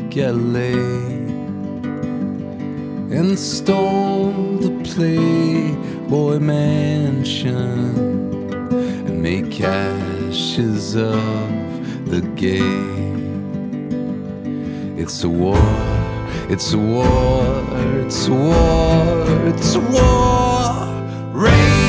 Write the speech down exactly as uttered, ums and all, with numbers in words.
take L A and storm the Playboy Mansion and make ashes of the gay. It's a war, it's a war, it's a war, it's a war. Rain